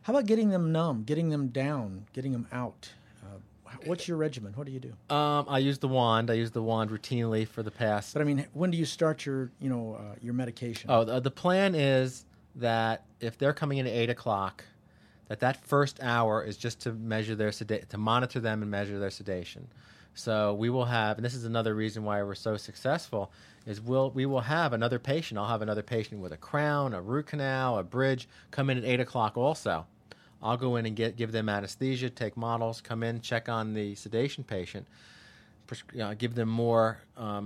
How about getting them numb, getting them down, getting them out? What's your regimen? What do you do? I use the wand. I use the wand routinely for the past. But I mean, when do you start your medication? Oh, the plan is that if they're coming in at 8 o'clock, that first hour is just to measure their to monitor them and measure their sedation. So we will have, and this is another reason why we're so successful, is we will have another patient. I'll have another patient with a crown, a root canal, a bridge come in at 8 o'clock also. I'll go in and give them anesthesia, take models, come in, check on the sedation patient, give them more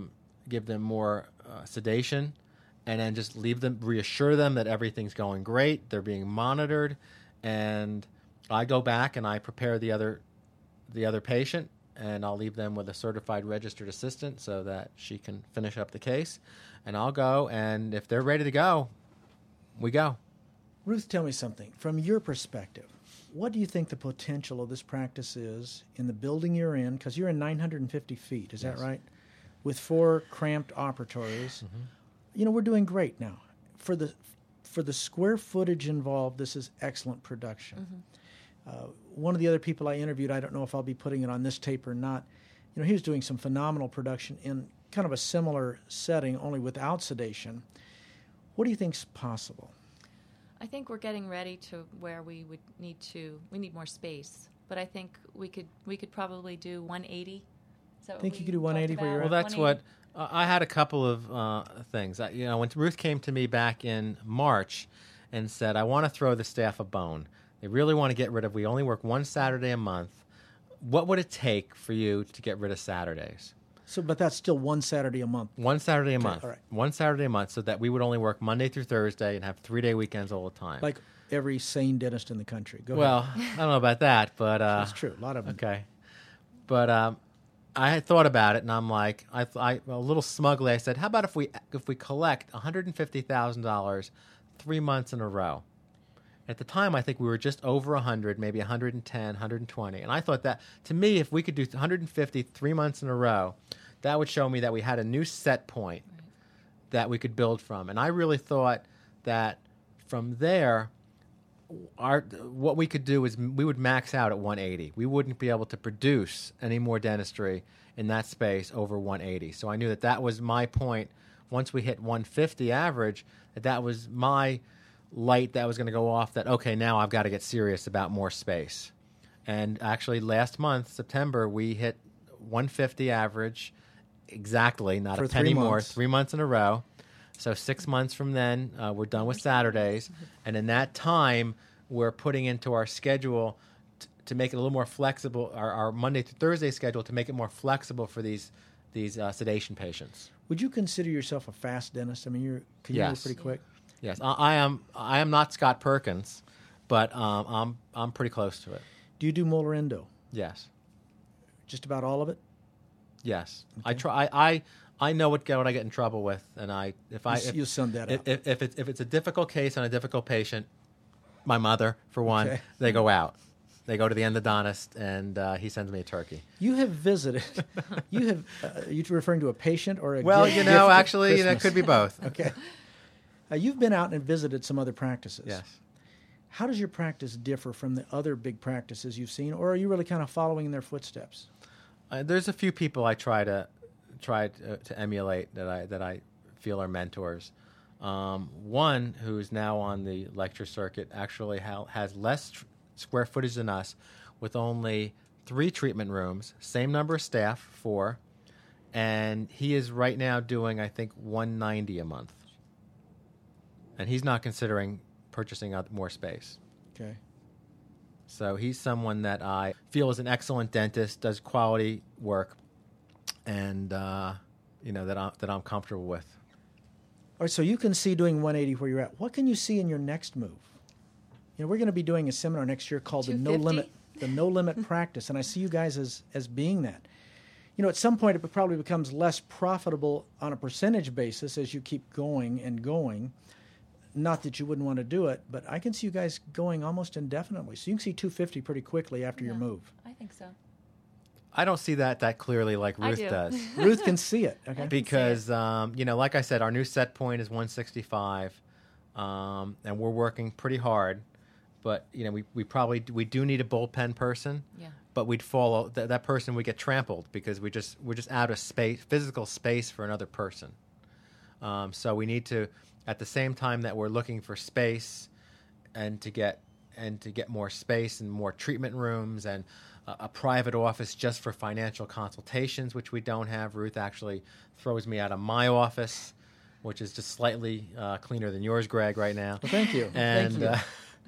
sedation, and then just reassure them that everything's going great. They're being monitored, and I go back and I prepare the other patient, and I'll leave them with a certified registered assistant so that she can finish up the case, and I'll go, and if they're ready to go, we go. Ruth, tell me something. From your perspective, what do you think the potential of this practice is in the building you're in? Because you're in 950 feet, is that right? With 4 cramped operatories. Mm-hmm. We're doing great now. For the square footage involved, this is excellent production. Mm-hmm. One of the other people I interviewed, I don't know if I'll be putting it on this tape or not, he was doing some phenomenal production in kind of a similar setting, only without sedation. What do you think's possible? I think we're getting ready to where we need more space, but I think we could probably do 180. So think you could do 180 where you're at? Well, that's what I had a couple of things. When Ruth came to me back in March and said, I want to throw the staff a bone. They really want to get rid of, we only work one Saturday a month. What would it take for you to get rid of Saturdays? So, but that's still one Saturday a month. One Saturday a month. All right. One Saturday a month, so that we would only work Monday through Thursday and have 3-day weekends all the time. Like every sane dentist in the country. Go ahead. I don't know about that, but that's true. A lot of them. Okay, but I had thought about it, and I'm like, I a little smugly, I said, how about if we collect $150,000 3 months in a row? At the time, I think we were just over 100, maybe 110, 120. And I thought that, to me, if we could do 150 3 months in a row, that would show me that we had a new set point that we could build from. And I really thought that from there, what we could do is we would max out at 180. We wouldn't be able to produce any more dentistry in that space over 180. So I knew that was my point. Once we hit 150 average, that was my light that was going to go off, that, okay, now I've got to get serious about more space. And actually last month, September, we hit 150 average exactly, not for a penny 3 more, months. 3 months in a row. So 6 months from then, we're done with Saturdays. And in that time, we're putting into our schedule to make it a little more flexible, our Monday through Thursday schedule, to make it more flexible for these sedation patients. Would you consider yourself a fast dentist? I mean, can you move pretty quick? Yes, I am not Scott Perkins, but I'm pretty close to it. Do you do molar endo? Yes. Just about all of it? Yes. Okay. I know what I get in trouble with, and you send that out. If it's a difficult case on a difficult patient, my mother for one, they go out. They go to the endodontist, and he sends me a turkey. You have visited. Are you referring to a patient or a Well, gift actually, Christmas? that could be both. Okay. You've been out and visited some other practices. Yes. How does your practice differ from the other big practices you've seen, or are you really kind of following in their footsteps? There's a few people I try to emulate that I feel are mentors. One who's now on the lecture circuit actually has less square footage than us, with only 3 treatment rooms, same number of staff, 4, and he is right now doing, I think, $190 a month. And he's not considering purchasing more space. Okay. So he's someone that I feel is an excellent dentist, does quality work, and that I'm comfortable with. All right, so you can see doing 180 where you're at. What can you see in your next move? We're going to be doing a seminar next year called the No Limit Practice, and I see you guys as being that. At some point it probably becomes less profitable on a percentage basis as you keep going and going. Not that you wouldn't want to do it, but I can see you guys going almost indefinitely. So you can see 250 pretty quickly after your move. I think so. I don't see that clearly like Ruth does. Ruth can see it. Okay. Because, like I said, our new set point is 165, and we're working pretty hard but we do need a bullpen person. Yeah. But we'd follow that person would get trampled because we're just out of space, physical space for another person. So we need to, at the same time that we're looking for space and to get more space and more treatment rooms and a private office just for financial consultations, which we don't have. Ruth actually throws me out of my office, which is just slightly cleaner than yours, Greg, right now. Well, thank you. And Thank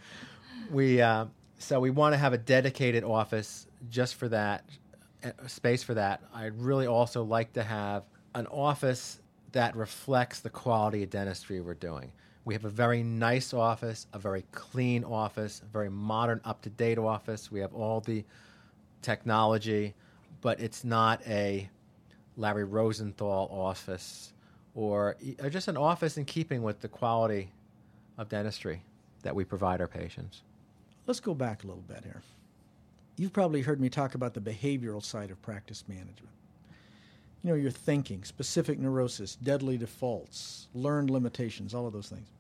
you. So we want to have a dedicated office just for that, space for that. I'd really also like to have an office that reflects the quality of dentistry we're doing. We have a very nice office, a very clean office, a very modern, up-to-date office. We have all the technology, but it's not a Larry Rosenthal office or just an office in keeping with the quality of dentistry that we provide our patients. Let's go back a little bit here. You've probably heard me talk about the behavioral side of practice management. Your thinking, specific neurosis, deadly defaults, learned limitations, all of those things.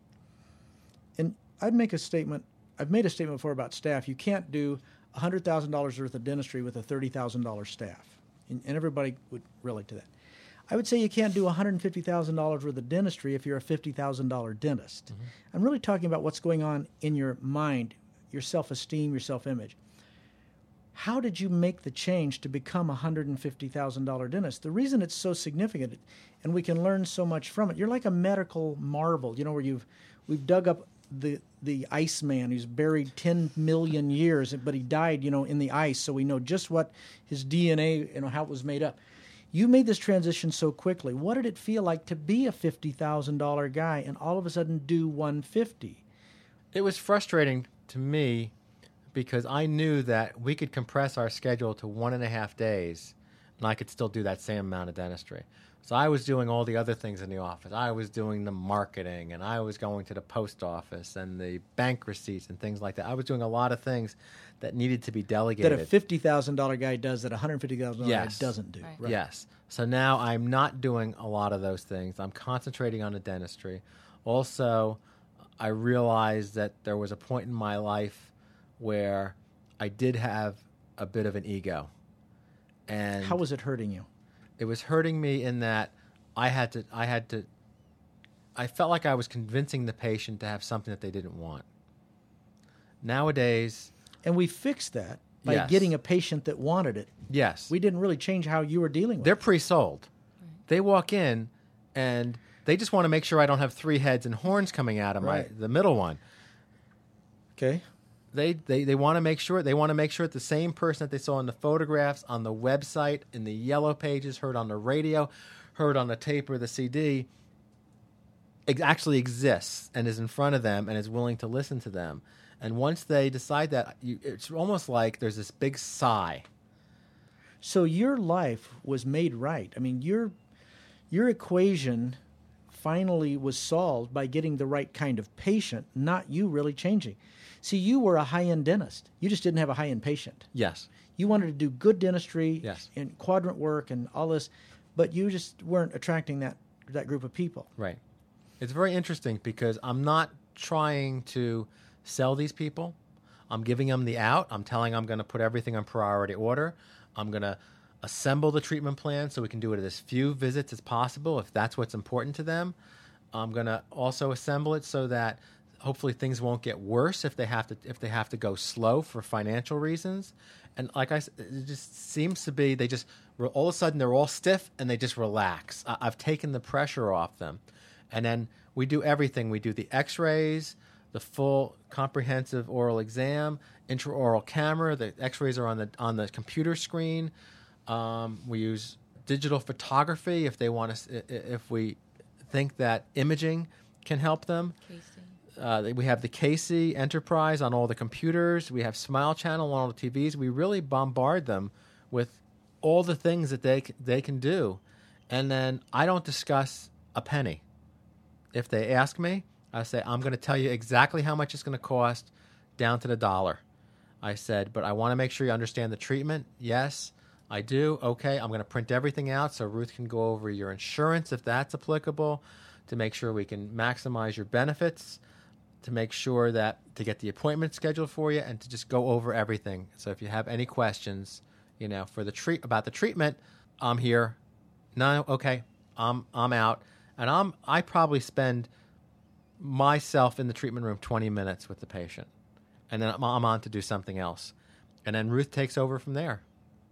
And I've made a statement before about staff. You can't do $100,000 worth of dentistry with a $30,000 staff. And everybody would relate to that. I would say you can't do $150,000 worth of dentistry if you're a $50,000 dentist. Mm-hmm. I'm really talking about what's going on in your mind, your self-esteem, your self-image. How did you make the change to become a $150,000 dentist? The reason it's so significant, and we can learn so much from it, you're like a medical marble, where we've dug up the Iceman who's buried 10 million years, but he died, in the ice, so we know just what his DNA, how it was made up. You made this transition so quickly. What did it feel like to be a $50,000 guy and all of a sudden do $150,000? It was frustrating to me because I knew that we could compress our schedule to 1.5 days and I could still do that same amount of dentistry. So I was doing all the other things in the office. I was doing the marketing, and I was going to the post office and the bank receipts and things like that. I was doing a lot of things that needed to be delegated. That a $50,000 guy does that a $150,000 guy doesn't do. Right. Right. Yes. So now I'm not doing a lot of those things. I'm concentrating on the dentistry. Also, I realized that there was a point in my life where I did have a bit of an ego. And how was it hurting you? It was hurting me in that I felt like I was convincing the patient to have something that they didn't want. Nowadays... And we fixed that by Yes. getting a patient that wanted it. Yes. We didn't really change how you were dealing with They're it. pre-sold. Right. They walk in and they just want to make sure I don't have 3 heads and horns coming out of the middle one. Okay. They want to make sure that the same person that they saw in the photographs, on the website, in the yellow pages, heard on the radio, heard on the tape or the CD, actually exists and is in front of them and is willing to listen to them. And once they decide that, it's almost like there's this big sigh. So your life was made right. I mean, your equation finally was solved by getting the right kind of patient, not you really changing. See, you were a high-end dentist. You just didn't have a high-end patient. Yes. You wanted to do good dentistry Yes. and quadrant work and all this, but you just weren't attracting that group of people. Right. It's very interesting because I'm not trying to sell these people. I'm giving them the out. I'm telling them I'm going to put everything on priority order. I'm going to assemble the treatment plan so we can do it at as few visits as possible if that's what's important to them. I'm going to also assemble it so that hopefully things won't get worse if they have to go slow for financial reasons. And like I said, it just seems to be all of a sudden they're all stiff and they just relax. I've taken the pressure off them. And then we do everything. We do the x-rays, the full comprehensive oral exam, intraoral camera. The x-rays are on the computer screen. We use digital photography if we think that imaging can help them. We have the Casey Enterprise on all the computers. We have Smile Channel on all the TVs. We really bombard them with all the things that they can do. And then I don't discuss a penny. If they ask me, I say, I'm going to tell you exactly how much it's going to cost down to the dollar. I said, but I want to make sure you understand the treatment. Yes, I do. Okay, I'm going to print everything out so Ruth can go over your insurance if that's applicable to make sure we can maximize your benefits. to make sure that to get the appointment scheduled for you and to just go over everything. So if you have any questions, for about the treatment, I'm here. No, okay, I'm out, and I probably spend myself in the treatment room 20 minutes with the patient, and then I'm on to do something else, and then Ruth takes over from there.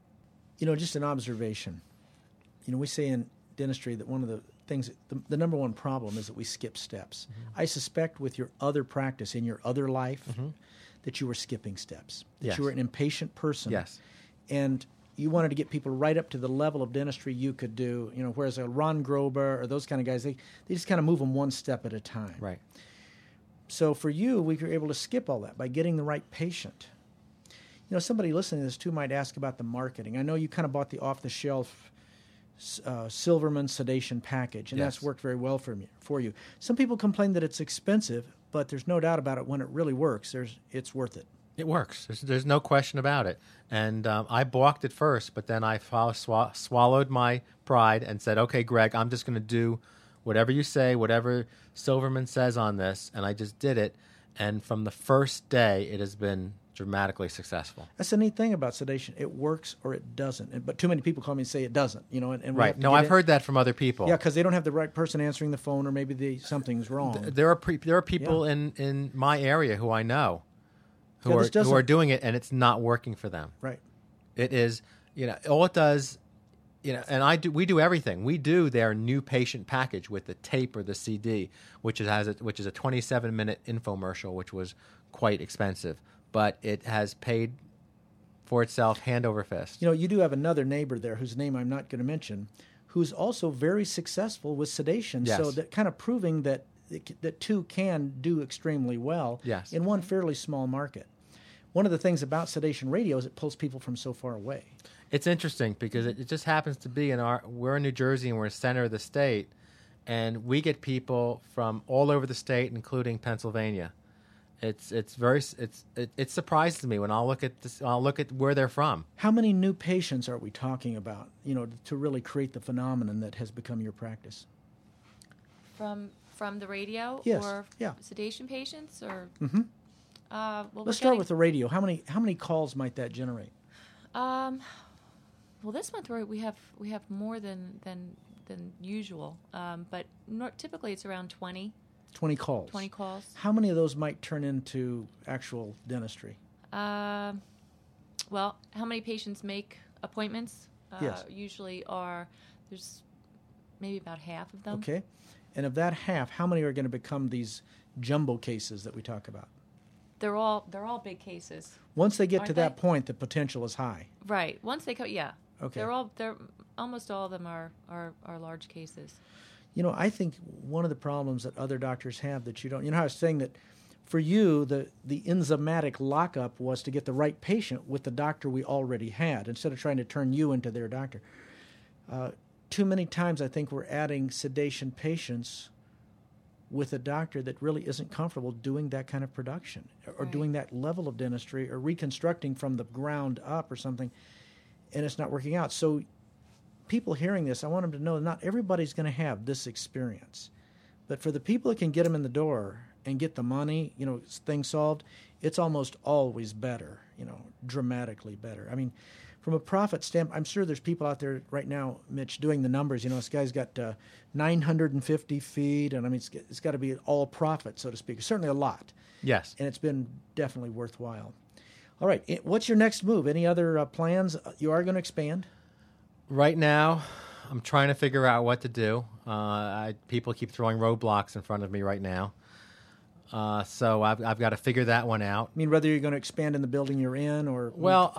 Just an observation. We say in dentistry that one of the things, the number one problem is that we skip steps. I suspect with your other practice in your other life that you were skipping steps, that you were an impatient person. Yes. And you wanted to get people right up to the level of dentistry you could do, whereas a Ron Grober or those kind of guys, they just kind of move them one step at a time. Right. So for you, we were able to skip all that by getting the right patient. Somebody listening to this too might ask about the marketing. I know you kind of bought the off-the-shelf Silverman sedation package, and that's worked very well for you. Some people complain that it's expensive, but there's no doubt about it. When it really works, it's worth it. It works. There's no question about it. And I balked at first, but then I swallowed my pride and said, okay, Greg, I'm just going to do whatever you say, whatever Silverman says on this, and I just did it. And from the first day, it has been dramatically successful. That's the neat thing about sedation. It works or it doesn't. But too many people call me and say it doesn't. And right. No, I've heard that from other people. Yeah, because they don't have the right person answering the phone, or maybe something's wrong. There are people in my area who I know who are doing it, and it's not working for them. Right. It is, all it does, and we do everything. We do their new patient package with the tape or the CD, which is a 27-minute infomercial, which was quite expensive, but it has paid for itself hand over fist. You do have another neighbor there whose name I'm not going to mention, who's also very successful with sedation. Yes. So that kind of proving that two can do extremely well in one fairly small market. One of the things about sedation radio is it pulls people from so far away. It's interesting because it just happens to be we're in New Jersey and we're in the center of the state, and we get people from all over the state, including Pennsylvania. It surprises me when I'll look at where they're from. How many new patients are we talking about, to really create the phenomenon that has become your practice? From the radio, yes. or yeah. sedation patients, or let's start with the radio. How many calls might that generate? Well, this month we have more than usual, but typically it's around 20. 20 calls. 20 calls. How many of those might turn into actual dentistry? Well, how many patients make appointments? Yes. Usually there's maybe about half of them. Okay. And of that half, how many are going to become these jumbo cases that we talk about? They're all big cases. Once they get to that point, the potential is high. Right. Once they yeah. Okay. They're almost all of them are large cases. I think one of the problems that other doctors have that you don't, I was saying that for you, the enzymatic lockup was to get the right patient with the doctor we already had instead of trying to turn you into their doctor. Too many times I think we're adding sedation patients with a doctor that really isn't comfortable doing that kind of production or doing that level of dentistry or reconstructing from the ground up or something, and it's not working out. So people hearing this, I want them to know not everybody's going to have this experience. But for the people that can get them in the door and get the money, things solved, it's almost always better, dramatically better. I mean, from a profit standpoint, I'm sure there's people out there right now, Mitch, doing the numbers. This guy's got 950 feet, and I mean, it's got to be all profit, so to speak. Certainly a lot. Yes. And it's been definitely worthwhile. All right. What's your next move? Any other plans? You are going to expand? Right now, I'm trying to figure out what to do. People keep throwing roadblocks in front of me right now. So I've got to figure that one out. I mean, whether you're going to expand in the building you're in or... Well,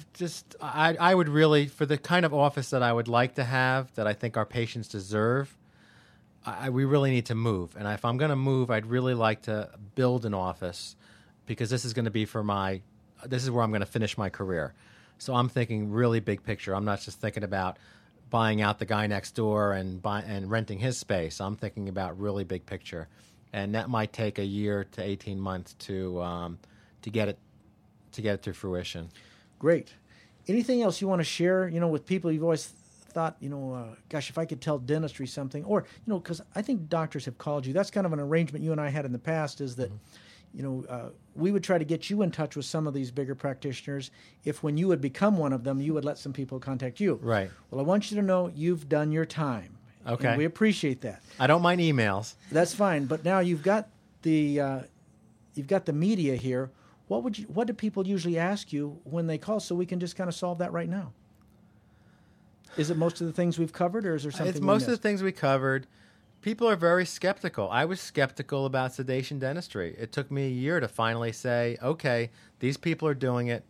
I would really, for the kind of office that I would like to have, that I think our patients deserve, we really need to move. And if I'm going to move, I'd really like to build an office because this is going to be this is where I'm going to finish my career. So I'm thinking really big picture. I'm not just thinking about buying out the guy next door and renting his space. I'm thinking about really big picture. And that might take a year to 18 months to get it to fruition. Great. Anything else you want to share? With people you've always thought, gosh, if I could tell dentistry something, or, because I think doctors have called you. That's kind of an arrangement you and I had in the past, is that, we would try to get you in touch with some of these bigger practitioners if when you would become one of them, you would let some people contact you. Right. Well, I want you to know you've done your time. Okay. And we appreciate that. I don't mind emails. That's fine. But now you've got the media here. What do people usually ask you when they call, so we can just kind of solve that right now? Is it most of the things we've covered, or is there something It's we most of missed? the things we covered. People are very skeptical. I was skeptical about sedation dentistry. It took me a year to finally say, okay, these people are doing it.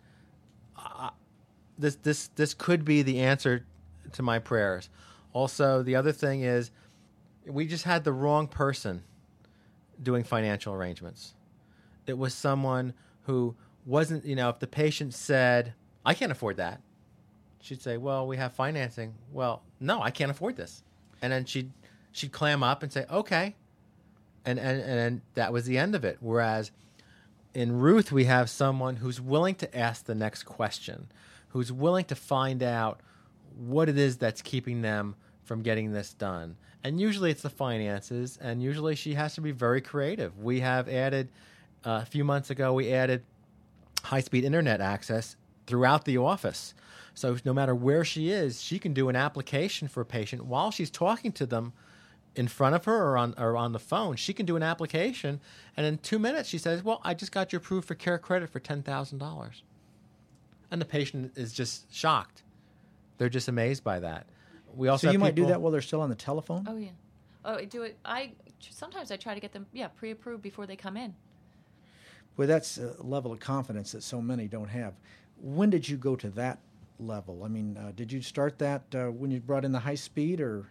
This could be the answer to my prayers. Also, the other thing is, we just had the wrong person doing financial arrangements. It was someone who wasn't, if the patient said, I can't afford that, she'd say, well, we have financing. Well, no, I can't afford this. And then she'd clam up and say, okay. And that was the end of it. Whereas in Ruth, we have someone who's willing to ask the next question, who's willing to find out what it is that's keeping them from getting this done. And usually it's the finances, and usually she has to be very creative. We have added, a few months ago, we added high-speed internet access throughout the office. So no matter where she is, she can do an application for a patient while she's talking to them in front of her or on the phone. She can do an application, and in 2 minutes she says, well, I just got you approved for care credit for $10,000. And the patient is just shocked. They're just amazed by that. We also So you might do that while they're still on the telephone? Oh, yeah. Oh, I do it. Sometimes I try to get them, pre-approved before they come in. Well, that's a level of confidence that so many don't have. When did you go to that level? I mean, did you start that when you brought in the high speed, or?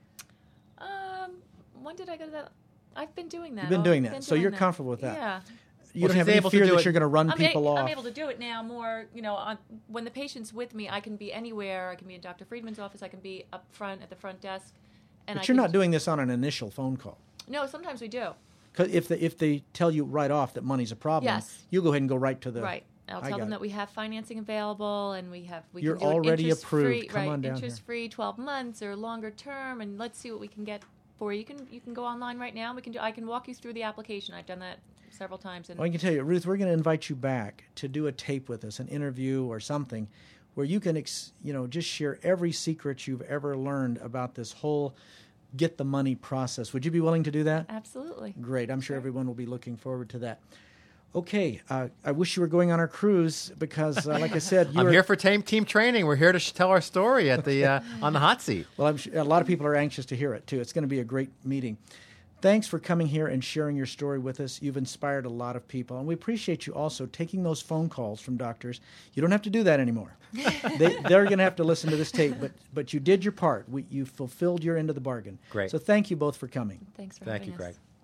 When did I go to that? I've been doing that. You've been doing that, so you're comfortable with that. Yeah. You don't have any fear that you're going to run people off. I'm able to do it now more, when the patient's with me, I can be anywhere. I can be in Dr. Friedman's office. I can be up front at the front desk. But you're not doing this on an initial phone call. No, sometimes we do. Because if they tell you right off that money's a problem, yes, you go ahead and go right to the... Right. I'll tell them that we have financing available, and we you're can do already it approved. Come on down interest-free, 12 months or longer term, and let's see what we can get for you. You can go online right now. I can walk you through the application. I've done that several times. And I can tell you, Ruth, we're going to invite you back to do a tape with us, an interview or something, where you can just share every secret you've ever learned about this whole get the money process. Would you be willing to do that? Absolutely. Great. I'm sure everyone will be looking forward to that. Okay, I wish you were going on our cruise because, like I said, I'm here for team training. We're here to tell our story at the on the hot seat. Well, I'm sure a lot of people are anxious to hear it too. It's going to be a great meeting. Thanks for coming here and sharing your story with us. You've inspired a lot of people, and we appreciate you also taking those phone calls from doctors. You don't have to do that anymore. They're going to have to listen to this tape, but you did your part. You fulfilled your end of the bargain. Great. So thank you both for coming. Thanks for Thank having you, us. Greg.